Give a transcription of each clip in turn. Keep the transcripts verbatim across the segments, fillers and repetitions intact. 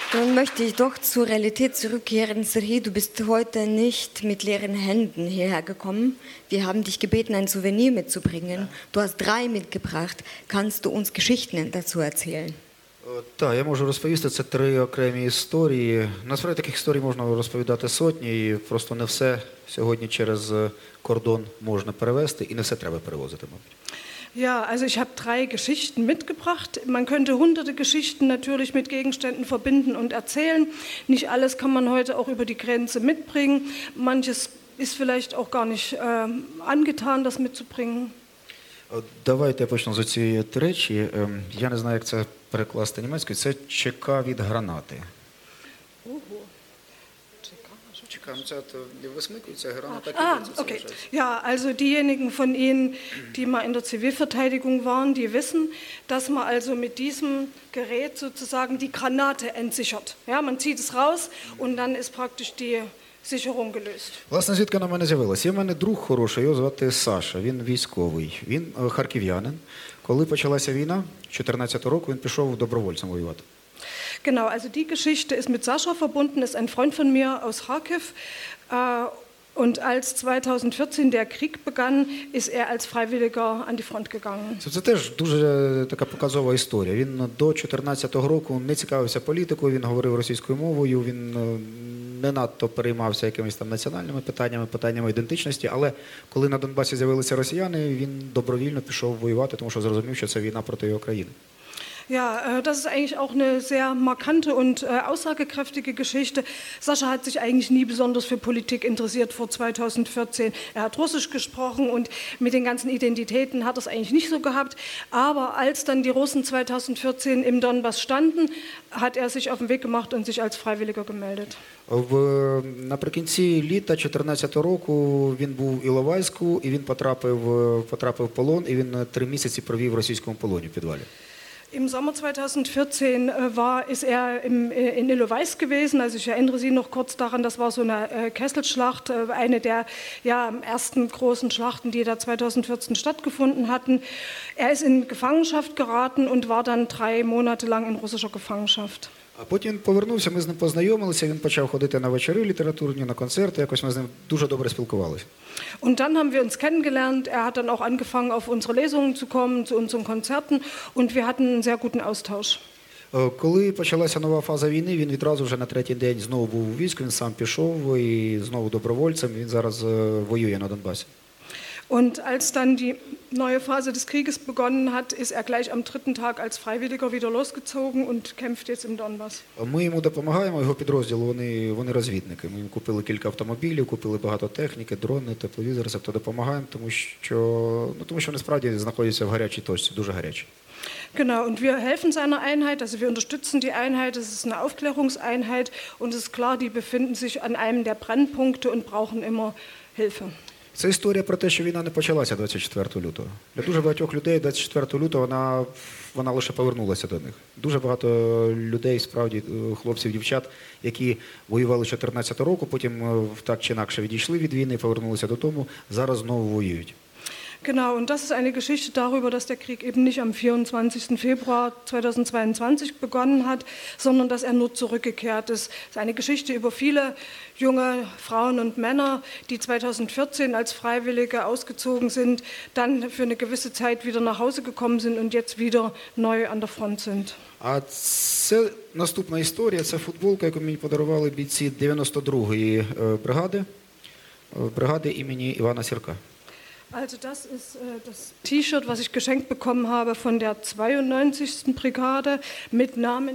Nun möchte ich doch zur Realität zurückkehren. Serhii, du bist heute nicht mit leeren Händen hierher gekommen. Wir haben dich gebeten, ein Souvenir mitzubringen. Du hast drei mitgebracht. Kannst du uns Geschichten dazu erzählen? Так, я можу розповісти, це три окремі історії. Насправді таких історій можна розповідати сотні, і просто не все сьогодні через кордон можна перевезти, і не все треба перевозити, мабуть. Ja, also ich habe drei Geschichten mitgebracht. Man könnte hunderte Geschichten natürlich mit Gegenständen verbinden und erzählen. Nicht alles kann man heute auch über die Grenze mitbringen. Manches ist vielleicht auch gar nicht äh, angetan, das mitzubringen. Давайте я почну з цієї речі. Я не знаю, як це перекласти німецькою. Це чека від гранати. Ah, okay. Ja, also diejenigen von Ihnen, die mal in der Zivilverteidigung waren, die wissen, dass man also mit diesem Gerät sozusagen die Granate entsichert. Ja, man zieht es raus und dann ist praktisch die Sicherung gelöst. Власне, звідки вона в мене з'явилася? Є в мене друг хороший, його звати Саша, він військовий, він харків'янин. Коли почалася війна, чотирнадцятого року, він пішов добровольцем воювати. Genau, also die Geschichte ist mit Sascha verbunden, ist ein Freund von mir aus Kharkiv. Und als zweitausendvierzehn der Krieg begann, ist er als Freiwilliger an die Front gegangen. Це теж дуже така показова історія. Він до чотирнадцятого року не цікавився політикою, він говорив російською мовою, він не надто переймався якимись там національними питаннями, питаннями ідентичності, але коли на Донбасі з'явилися росіяни, він добровільно пішов воювати, тому що зрозумів, що це війна проти його країни. Ja, das ist eigentlich auch eine sehr markante und aussagekräftige Geschichte. Sascha hat sich eigentlich nie besonders für Politik interessiert vor zweitausendvierzehn. Er hat Russisch gesprochen und mit den ganzen Identitäten hat er es eigentlich nicht so gehabt. Aber als dann die Russen zweitausendvierzehn im Donbass standen, hat er sich auf den Weg gemacht und sich als Freiwilliger gemeldet. В, наприкінці літа чотирнадцятого року він був в Іловайську, і він потрапив, потрапив в полон, і він три місяці провів в російському полоні в підвалі. Im Sommer zweitausendvierzehn war, ist er im, in Ilovaisk gewesen. Also ich erinnere Sie noch kurz daran, das war so eine Kesselschlacht, eine der ja, ersten großen Schlachten, die da zweitausendvierzehn stattgefunden hatten. Er ist in Gefangenschaft geraten und war dann drei Monate lang in russischer Gefangenschaft. А потім він повернувся, ми з ним познайомилися, він почав ходити на вечори літературні, на концерти, якось ми з ним дуже добре спілкувалися. Und dann haben wir uns kennengelernt, er hat dann auch angefangen, auf unsere Lesungen zu kommen, zu unseren Konzerten und wir hatten einen sehr guten Austausch. Коли почалася нова фаза війни, він відразу вже на третій день знову був у війську, він сам пішов і знову добровольцем, він зараз воює на Донбасі. Und als dann die neue Phase des Krieges begonnen hat, ist er gleich am dritten Tag als Freiwilliger wieder losgezogen und kämpft jetzt im Donbass. Ми йому допомагаємо, його підрозділу, вони, вони розвідники. Ми їм купили кілька автомобілів, купили багато техніки, дрони, тепловізори, тобто допомагаємо, тому що, ну, тому що вони справді знаходяться в гарячій точці, дуже гарячій. Genau, und wir helfen seiner Einheit, also wir unterstützen die Einheit, es ist eine Aufklärungseinheit und es ist klar, die befinden sich an einem der Brennpunkte und brauchen immer Hilfe. Це історія про те, що війна не почалася двадцять четвертого лютого. Для дуже багатьох людей двадцять четвертого лютого вона, вона лише повернулася до них. Дуже багато людей, справді, хлопців, дівчат, які воювали чотирнадцятого року, потім так чи інакше відійшли від війни, повернулися додому, зараз знову воюють. Genau, und das ist eine Geschichte darüber, dass der Krieg eben nicht am vierundzwanzigsten Februar zweitausendzweiundzwanzig begonnen hat, sondern dass er nur zurückgekehrt ist. Es ist eine Geschichte über viele junge Frauen und Männer, die zweitausendvierzehn als Freiwillige ausgezogen sind, dann für eine gewisse Zeit wieder nach Hause gekommen sind und jetzt wieder neu an der Front sind. А це наступна історія, це футболка, яку мені подарували бійці дев'яносто другої бригади, бригади імені Івана Сірка. Also das ist äh, das T-Shirt, was ich geschenkt bekommen habe von der zweiundneunzigsten Brigade mit Namen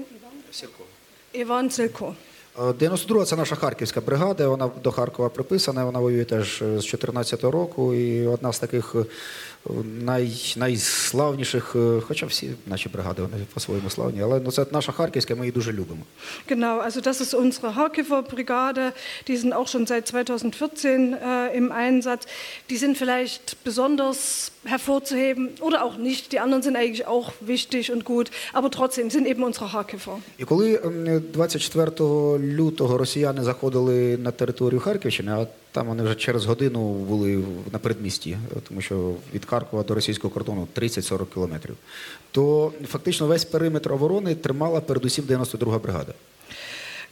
Ivan Silko. дев'яносто друга – це наша харківська бригада, вона до Харкова приписана, вона воює теж з чотирнадцятого року, і одна з таких най, найславніших, хоча всі наші бригади, вони по-своєму славні, але ну, це наша харківська, ми її дуже любимо. Genau, also das ist unsere Harkiver Brigade, die sind auch schon seit zweitausendvierzehn äh, im Einsatz. Die sind vielleicht besonders hervorzuheben oder auch nicht, die anderen sind eigentlich auch wichtig und gut, aber trotzdem sind eben unsere Harkiver. І коли двадцять четвертого лютого росіяни заходили на територію Харківщини, а там вони вже через годину були на передмісті, тому що від Харкова до російського кордону тридцять-сорок кілометрів, то фактично весь периметр оборони тримала передусім дев'яносто друга бригада.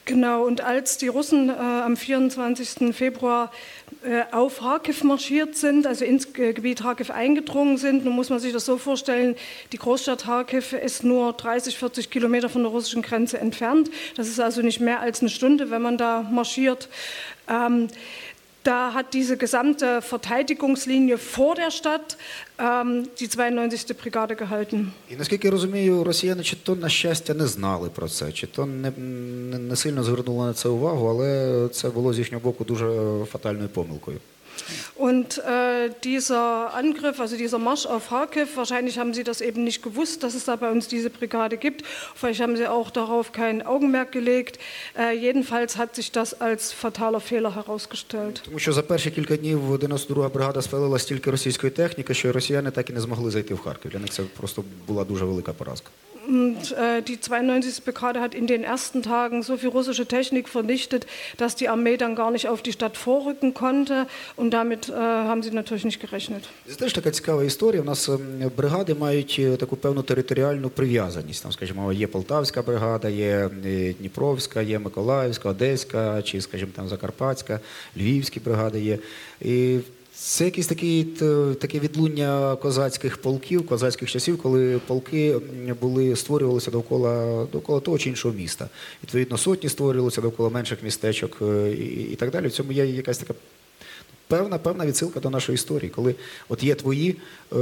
Genau, und als die Russen äh, am vierundzwanzigsten Februar äh, auf Kharkiv marschiert sind, also ins äh, Gebiet Kharkiv eingedrungen sind, nun muss man sich das so vorstellen, die Großstadt Kharkiv ist nur dreißig, vierzig Kilometer von der russischen Grenze entfernt. Das ist also nicht mehr als eine Stunde, wenn man da marschiert. Ähm, Da hat diese gesamte Verteidigungslinie vor der Stadt ähm, die zweiundneunzigste Brigade gehalten. І наскільки я розумію, росіяни чи то на щастя не знали про це, чи то не, не, не сильно звернули на це увагу, але це було з їхнього боку дуже фатальною помилкою. Und äh, dieser Angriff, also dieser Marsch auf Kharkiv, wahrscheinlich haben sie das eben nicht gewusst, dass es da bei uns diese Brigade gibt. Vielleicht haben sie auch darauf kein Augenmerk gelegt. Äh, jedenfalls hat sich das als fataler Fehler herausgestellt. Тому що за перші кілька днів дев'яносто друга бригада спалила стільки російської техніки, що росіяни так і не змогли зайти в Харків. Для них це просто була дуже велика поразка. Und äh, die zweiundneunzigste Brigade hat in den ersten Tagen so viel russische Technik vernichtet, dass die Armee dann gar nicht auf die Stadt vorrücken konnte. Und damit äh, haben sie natürlich nicht gerechnet. Це теж така цікава історія. У нас бригади мають таку певну територіальну прив'язаність. Там, скажімо, є Полтавська бригада, є Дніпровська, є Миколаївська, Одеська, чи, скажімо, там Закарпатська, Львівські бригади є. І це якісь такі, таке відлуння козацьких полків, козацьких часів, коли полки були, створювалися довкола, довкола того чи іншого міста. Відповідно, сотні створювалися довкола менших містечок і, і так далі. В цьому є якась така певна, певна відсилка до нашої історії, коли от є твої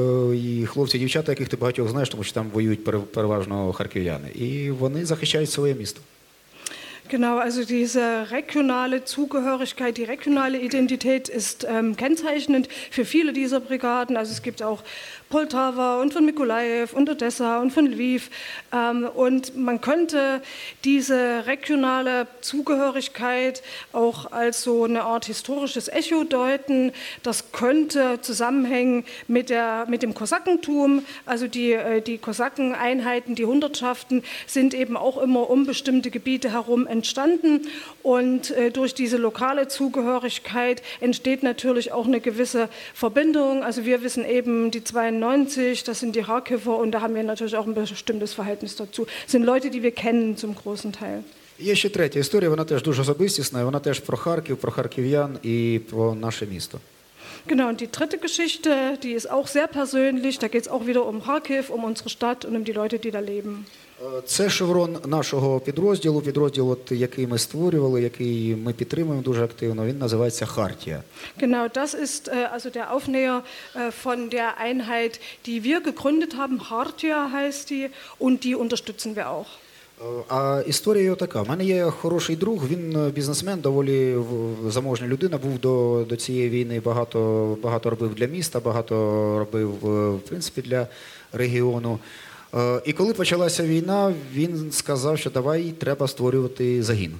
і хлопці, дівчата, яких ти багатьох знаєш, тому що там воюють переважно харків'яни, і вони захищають своє місто. Genau, also diese regionale Zugehörigkeit, die regionale Identität ist ähm, kennzeichnend für viele dieser Brigaden. Also es gibt auch Poltava und von Mykolajiw und Odessa und von Lviv. Ähm, und man könnte diese regionale Zugehörigkeit auch als so eine Art historisches Echo deuten. Das könnte zusammenhängen mit, der, mit dem Kosakentum. Also die, die Kosakeneinheiten, die Hundertschaften sind eben auch immer um bestimmte Gebiete herum entstanden. Und äh, durch diese lokale Zugehörigkeit entsteht natürlich auch eine gewisse Verbindung. Also wir wissen eben, die zweiundneunzig, das sind die Kharkiver, und da haben wir natürlich auch ein bestimmtes Verhältnis dazu. Das sind Leute, die wir kennen zum großen Teil. Є ще третя історія, вона теж дуже особистісна, вона теж про Харків, про харків'ян і про наше місто. Genau, und die dritte Geschichte, die ist auch sehr persönlich, da geht es auch wieder um Kharkiv, um unsere Stadt und um die Leute, die da leben. Це шеврон нашого підрозділу, підрозділ, от, який ми створювали, який ми підтримуємо дуже активно, він називається «Хартія». Genau, das ist äh, also der Aufnäher äh, von der Einheit, die wir gegründet haben, Khartia heißt die, und die unterstützen wir auch. А історія його така. У мене є хороший друг, він бізнесмен, доволі заможна людина, був до, до цієї війни, багато, багато робив для міста, багато робив, в принципі, для регіону. І коли почалася війна, він сказав, що давай, треба створювати загін.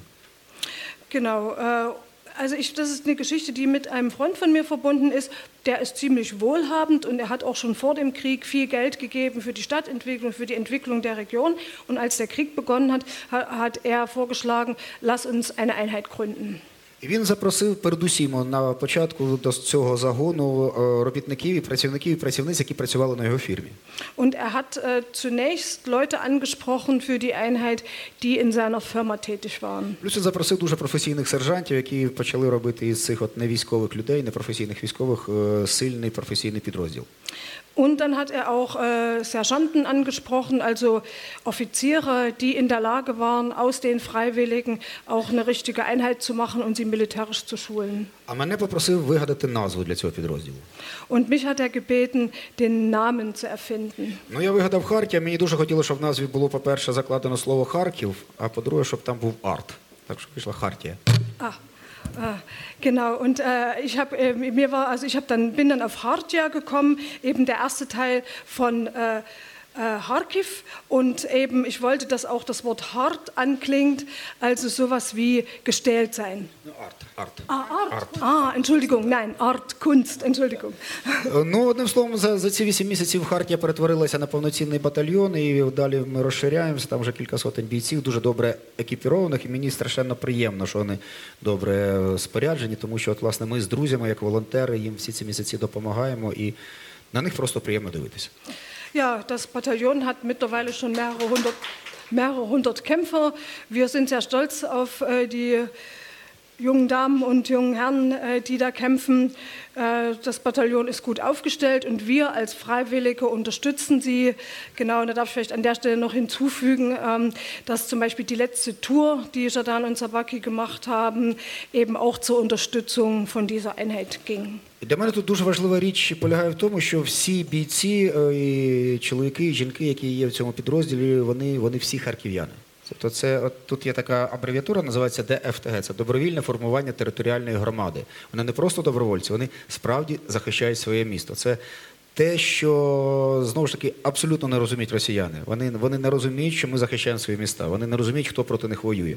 Genau, äh, also ich, das ist eine Geschichte, die mit einem Freund von mir verbunden ist. Der ist ziemlich wohlhabend und er hat auch schon vor dem Krieg viel Geld gegeben für die Stadtentwicklung, für die Entwicklung der Region. Und als der Krieg begonnen hat, hat er vorgeschlagen, lass uns eine Einheit gründen. І він запросив передусім на початку до цього загону робітників і працівників і працівниць, які працювали на його фірмі. Und er hat äh, zunächst Leute angesprochen für die Einheit, die in seiner Firma tätig waren. Плюс він запросив дуже професійних сержантів, які почали робити із цих от невійськових людей, непрофесійних військових, сильний професійний підрозділ. Und dann hat er auch äh, Sergeanten angesprochen, also Offiziere, die in der Lage waren, aus den Freiwilligen auch eine richtige Einheit zu machen und sie militärisch zu schulen. А мене попросив вигадати назву для цього підрозділу. Und mich hat er gebeten, den Namen zu erfinden. Ну, я вигадав Хартія, мені дуже хотілося, щоб в назві було, по-перше, закладено слово Харків, а по-друге, щоб там був арт. Так що вийшла Хартія. Ah. Ah, genau, und äh, ich habe äh, mir war also ich habe dann bin dann auf Khartia gekommen, eben der erste Teil von äh, äh, Kharkiv, und eben ich wollte, dass auch das Wort hart anklingt, also sowas wie gestählt sein. Арт, арт. Ah, Art. Art. Ah, Entschuldigung, nein, Art, Kunst, Entschuldigung. Ну, одним словом, за, за ці вісім місяців Хартія перетворилася на повноцінний батальйон, і далі ми розширяємося, там вже кілька сотень бійців, дуже добре екіпірованих, і мені страшенно приємно, що вони добре споряджені, тому що, от, власне, ми з друзями, як волонтери, їм всі ці місяці допомагаємо, і на них просто приємно дивитися. Ja, das Bataillon hat mittlerweile schon mehrere hundert mehrere hundert Kämpfer. Wir sind sehr stolz auf äh, die jungen Damen und jungen Herren, äh, die da kämpfen. Äh, das Bataillon ist gut aufgestellt und wir als Freiwillige unterstützen sie. Genau, und da darf ich vielleicht an der Stelle noch hinzufügen, ähm, dass zum Beispiel die letzte Tour, die Žadan und Sabaki gemacht haben, eben auch zur Unterstützung von dieser Einheit ging. Для мене тут дуже важлива річ полягає в тому, що всі бійці, і чоловіки, і жінки, які є в цьому підрозділі, вони, вони всі харків'яни. Тобто це, от, тут є така абревіатура, називається Д Ф Т Г, це добровільне формування територіальної громади. Вони не просто добровольці, вони справді захищають своє місто. Це те, що, знову ж таки, абсолютно не розуміють росіяни. Вони, вони не розуміють, що ми захищаємо свої міста. Вони не розуміють, хто проти них воює.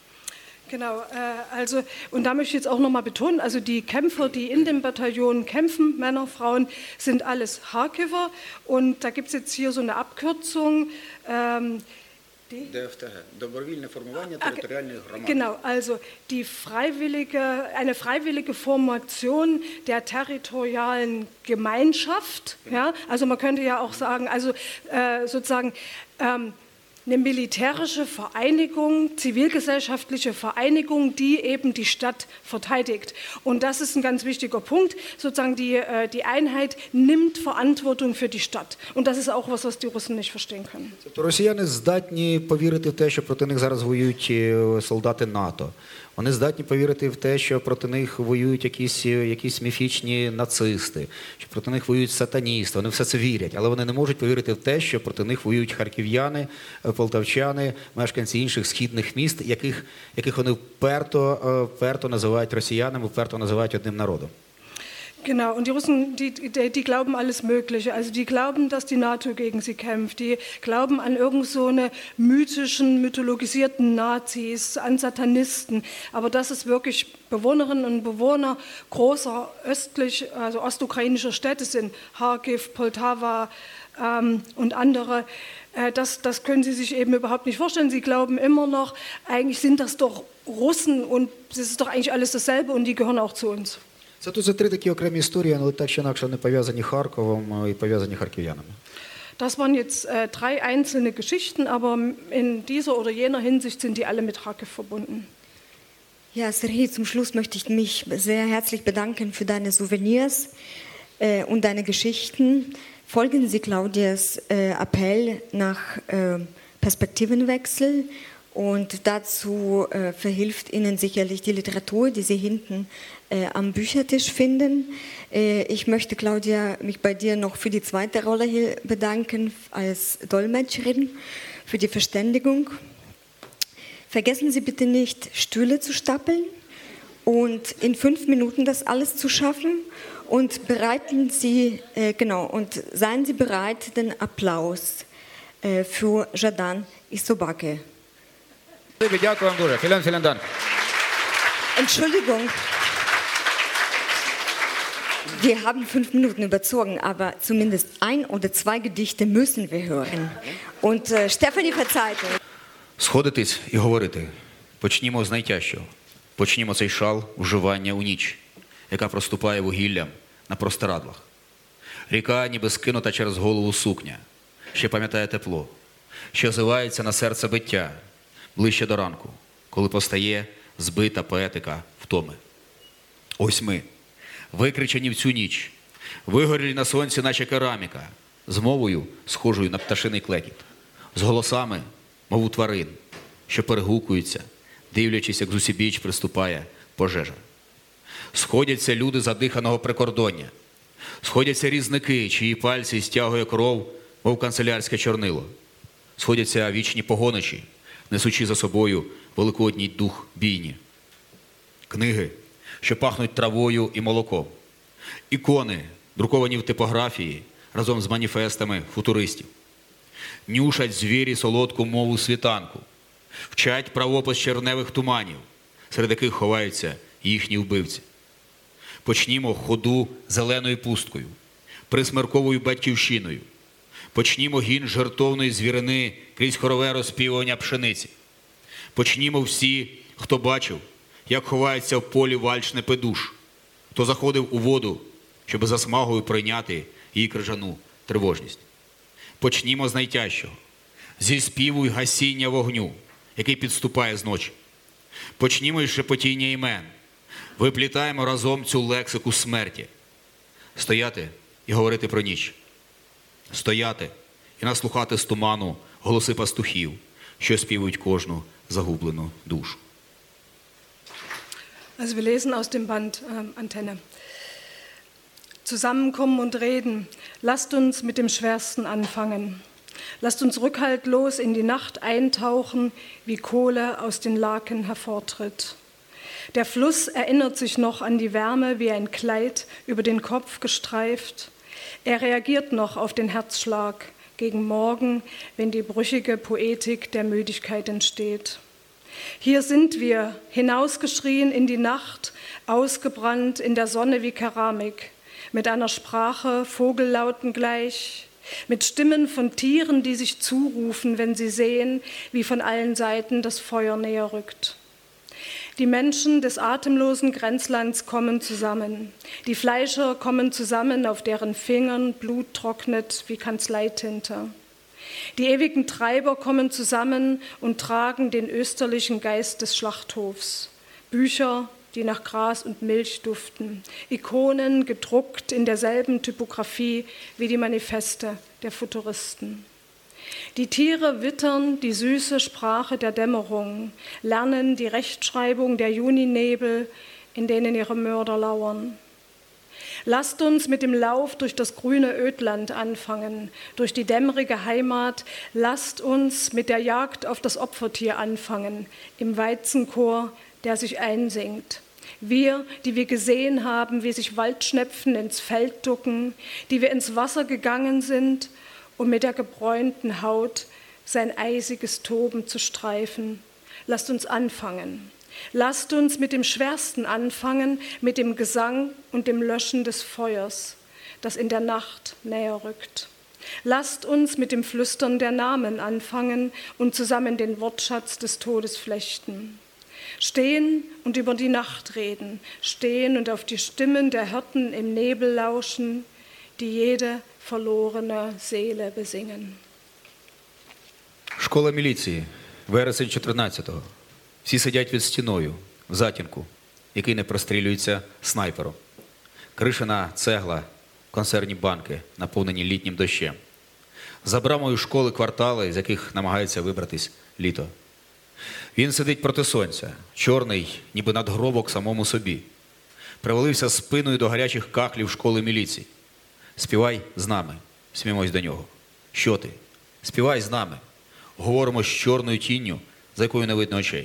Genau, äh, also, und da möchte ich jetzt auch nochmal betonen, also die Kämpfer, die in dem Bataillon kämpfen, Männer, Frauen, sind alles Harkiver und da gibt es jetzt hier so eine Abkürzung. Ähm, D F T G, добровільне формування територіальної громади. Genau, also die freiwillige, eine freiwillige Formation der territorialen Gemeinschaft. Ja? Also man könnte ja auch sagen, also äh, sozusagen ähm, eine militärische Vereinigung, zivilgesellschaftliche Vereinigung, die eben die Stadt verteidigt. Und das ist ein ganz wichtiger Punkt. Sozusagen die, die Einheit nimmt Verantwortung für die Stadt. Und das ist auch was, was die Russen nicht verstehen können. Росіяни здатні повірити в те, що проти них зараз воюють солдати НАТО. Вони здатні повірити в те, що проти них воюють якісь, якісь міфічні нацисти, що проти них воюють сатаністи. Вони все це вірять, але вони не можуть повірити в те, що проти них воюють харків'яни, полтавчани, мешканці інших східних міст, яких, яких вони вперто, вперто називають росіянами, вперто називають одним народом. Genau, und die Russen, die, die, die glauben alles Mögliche. Also die glauben, dass die NATO gegen sie kämpft. Die glauben an irgend so eine mythischen, mythologisierten Nazis, an Satanisten. Aber dass es wirklich Bewohnerinnen und Bewohner großer östlich, also ostukrainischer Städte sind, Kharkiv, Poltawa ähm, und andere, äh, das, das können sie sich eben überhaupt nicht vorstellen. Sie glauben immer noch, eigentlich sind das doch Russen und das ist doch eigentlich alles dasselbe und die gehören auch zu uns. Це тут за три такі окремі історії, але так чи інакше вони пов'язані Харковом і пов'язані харків'янами. Das waren jetzt äh, drei einzelne Geschichten, aber in dieser oder jener Hinsicht sind die alle mit Kharkiv verbunden. Ja, Serhii, zum Schluss möchte ich mich sehr herzlich bedanken für deine Souvenirs äh, und deine Geschichten. Folgen Sie Claudias äh, Appell nach äh, Perspektivenwechsel. Und dazu äh, verhilft Ihnen sicherlich die Literatur, die Sie hinten äh, am Büchertisch finden. Äh, ich möchte, Claudia, mich bei dir noch für die zweite Rolle hier bedanken als Dolmetscherin, für die Verständigung. Vergessen Sie bitte nicht, Stühle zu stapeln und in fünf Minuten das alles zu schaffen. Und bereiten Sie, äh, genau, und seien Sie bereit, den Applaus äh, für Žadan и Sabaki. Дякую вам дуже. Vielen, vielen Dank. Entschuldigung, wir haben fünf Minuten überzogen, aber zumindest ein oder zwei Gedichte müssen wir hören. Und äh, Stefanie verzeiht. Сходитись і говорити. Почнімо з найтяжчого. Почнімо цей шал вживання у ніч, яка проступає вугіллям на простирадлах. Ріка, ніби скинута через голову сукня, ще пам'ятає тепло, що озивається на серце биття, ближче до ранку, коли постає збита поетика втоми. Ось ми, викричені в цю ніч, вигорілі на сонці, наче кераміка, з мовою, схожою на пташиний клекіт, з голосами, мов у тварин, що перегукуються, дивлячись, як зусібіч приступає пожежа. Сходяться люди задиханого прикордоння, сходяться різники, чиї пальці стягує кров, мов канцелярське чорнило, сходяться вічні погоничі, несучи за собою великодній дух бійні. Книги, що пахнуть травою і молоком. Ікони, друковані в типографії, разом з маніфестами футуристів. Нюшать звірі солодку мову світанку. Вчать правопис черневих туманів, серед яких ховаються їхні вбивці. Почнімо ходу зеленою пусткою, присмерковою батьківщиною. Почнімо гін жертовної звірини крізь хорове розпівування пшениці. Почнімо всі, хто бачив, як ховається в полі вальшне педуш, хто заходив у воду, щоб засмагою прийняти її крижану тривожність. Почнімо з найтяжчого. зі співу й гасіння вогню, який підступає з ночі. Почнімо із шепотіння імен. Виплітаємо разом цю лексику смерті. Стояти і говорити про ніч. Стояти і наслухати з туману голоси пастухів, що співають кожну загублену душу. Also wir lesen aus dem Band äh, Antenne. Zusammenkommen und reden. Lasst uns mit dem Schwersten anfangen. Lasst uns rückhaltlos in die Nacht eintauchen, wie Kohle aus den Laken hervortritt. Der Fluss erinnert sich noch an die Wärme wie ein Kleid über den Kopf gestreift. Er reagiert noch auf den Herzschlag gegen Morgen, wenn die brüchige Poetik der Müdigkeit entsteht. Hier sind wir, hinausgeschrien in die Nacht, ausgebrannt in der Sonne wie Keramik, mit einer Sprache Vogellauten gleich, mit Stimmen von Tieren, die sich zurufen, wenn sie sehen, wie von allen Seiten das Feuer näher rückt. Die Menschen des atemlosen Grenzlands kommen zusammen. Die Fleischer kommen zusammen, auf deren Fingern Blut trocknet wie Kanzleitinte. Die ewigen Treiber kommen zusammen und tragen den österlichen Geist des Schlachthofs. Bücher, die nach Gras und Milch duften. Ikonen gedruckt in derselben Typografie wie die Manifeste der Futuristen. Die Tiere wittern die süße Sprache der Dämmerung, lernen die Rechtschreibung der Juninebel, in denen ihre Mörder lauern. Lasst uns mit dem Lauf durch das grüne Ödland anfangen, durch die dämmerige Heimat. Lasst uns mit der Jagd auf das Opfertier anfangen, im Weizenchor, der sich einsingt. Wir, die wir gesehen haben, wie sich Waldschnepfen ins Feld ducken, die wir ins Wasser gegangen sind, um mit der gebräunten Haut sein eisiges Toben zu streifen. Lasst uns anfangen. Lasst uns mit dem Schwersten anfangen, mit dem Gesang und dem Löschen des Feuers, das in der Nacht näher rückt. Lasst uns mit dem Flüstern der Namen anfangen und zusammen den Wortschatz des Todes flechten. Stehen und über die Nacht reden, stehen und auf die Stimmen der Hirten im Nebel lauschen, die jede verlorene Seele besingen. Школа міліції, вересень чотирнадцятого. Всі сидять під стіною, в затінку, який не прострілюється снайпером. Кришена цегла, консервні банки, наповнені літнім дощем. За брамою школи квартали, з яких намагається вибратись літо. Він сидить проти сонця, чорний, ніби надгробок самому собі. Привалився спиною до гарячих кахлів школи міліції. Співай з нами, сміємось до нього. Що ти? Співай з нами. Говоримо з чорною тінню, за якою не видно очей.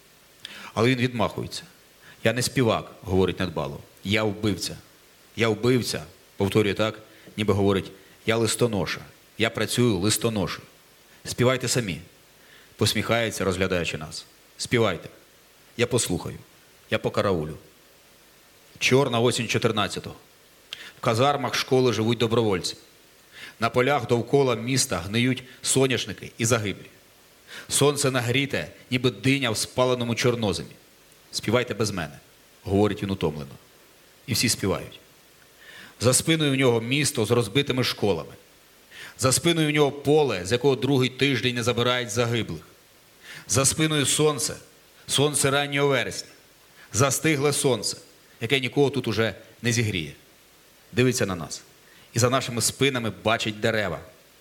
Але він відмахується. Я не співак, говорить недбало. Я вбивця. Я вбивця, повторює так, ніби говорить, я листоноша. Я працюю листоношею. Співайте самі. Посміхається, розглядаючи нас. Співайте. Я послухаю. Я покараулю. Чорна осінь чотирнадцятого. В казармах школи живуть добровольці. На полях довкола міста гниють соняшники і загиблі. Сонце нагріте, ніби диня в спаленому чорноземі. Співайте без мене, говорить він утомлено. І всі співають. За спиною в нього місто з розбитими школами. За спиною в нього поле, з якого другий тиждень не забирають загиблих. За спиною сонце, сонце раннього вересня. Застигле сонце, яке нікого тут уже не зігріє. Дивиться на нас. І за нашими спинами бачить дерева.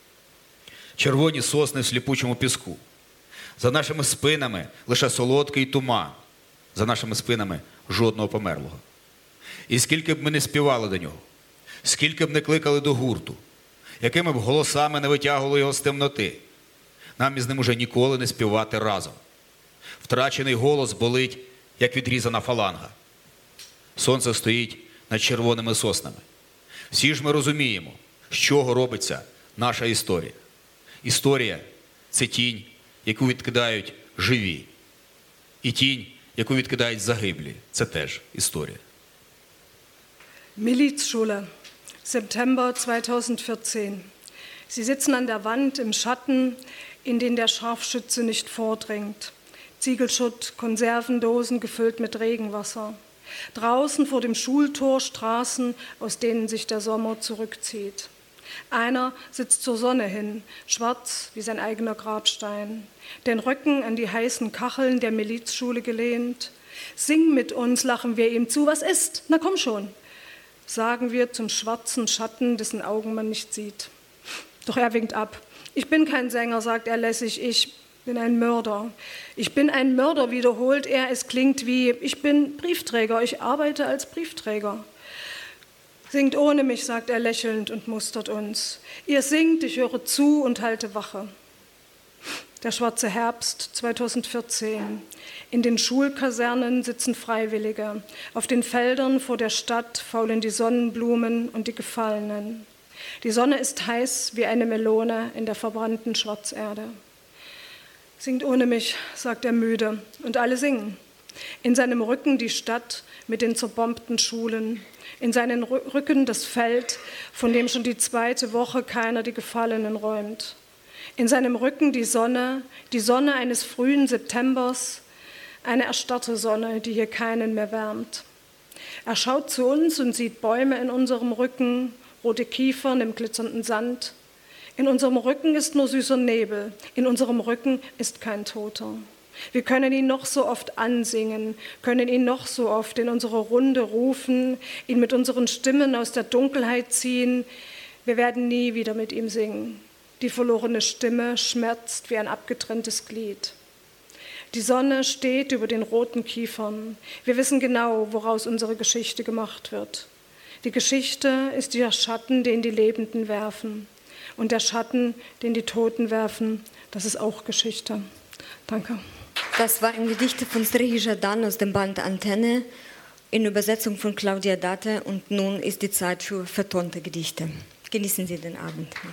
Червоні сосни в сліпучому піску. За нашими спинами лише солодкий туман. За нашими спинами жодного померлого. І скільки б ми не співали до нього, скільки б не кликали до гурту, якими б голосами не витягували його з темноти, нам із ним уже ніколи не співати разом. Втрачений голос болить, як відрізана фаланга. Сонце стоїть над червоними соснами. Всі ж ми розуміємо, з чого робиться наша історія. Історія – це тінь, яку відкидають живі. І тінь, яку відкидають загиблі. Це теж історія. Milizschule, September zweitausendvierzehn. Sie sitzen an der Wand im Schatten, in den der Scharfschütze nicht vordringt. Ziegelschutt, Konservendosen gefüllt mit Regenwasser. Draußen vor dem Schultor Straßen, aus denen sich der Sommer zurückzieht. Einer sitzt zur Sonne hin, schwarz wie sein eigener Grabstein, den Rücken an die heißen Kacheln der Milizschule gelehnt. Sing mit uns, lachen wir ihm zu, was ist? Na komm schon, sagen wir zum schwarzen Schatten, dessen Augen man nicht sieht. Doch er winkt ab. Ich bin kein Sänger, sagt er lässig, ich bin ein Mörder. Ich bin ein Mörder, wiederholt er, es klingt wie, ich bin Briefträger, ich arbeite als Briefträger. Singt ohne mich, sagt er lächelnd und mustert uns. Ihr singt, ich höre zu und halte Wache. Der schwarze Herbst zweitausendvierzehn. In den Schulkasernen sitzen Freiwillige. Auf den Feldern vor der Stadt faulen die Sonnenblumen und die Gefallenen. Die Sonne ist heiß wie eine Melone in der verbrannten Schwarzerde. Singt ohne mich, sagt er müde, und alle singen. In seinem Rücken die Stadt mit den zerbombten Schulen, in seinen Rücken das Feld, von dem schon die zweite Woche keiner die Gefallenen räumt. In seinem Rücken die Sonne, die Sonne eines frühen Septembers, eine erstarrte Sonne, die hier keinen mehr wärmt. Er schaut zu uns und sieht Bäume in unserem Rücken, rote Kiefern im glitzernden Sand. In unserem Rücken ist nur süßer Nebel, in unserem Rücken ist kein Toter. Wir können ihn noch so oft ansingen, können ihn noch so oft in unsere Runde rufen, ihn mit unseren Stimmen aus der Dunkelheit ziehen. Wir werden nie wieder mit ihm singen. Die verlorene Stimme schmerzt wie ein abgetrenntes Glied. Die Sonne steht über den roten Kiefern. Wir wissen genau, woraus unsere Geschichte gemacht wird. Die Geschichte ist der Schatten, den die Lebenden werfen. Und der Schatten, den die Toten werfen, das ist auch Geschichte. Danke. Das waren Gedichte von Serhij Zhadan aus dem Band Antenne in Übersetzung von Claudia Datte. Und nun ist die Zeit für vertonte Gedichte. Genießen Sie den Abend.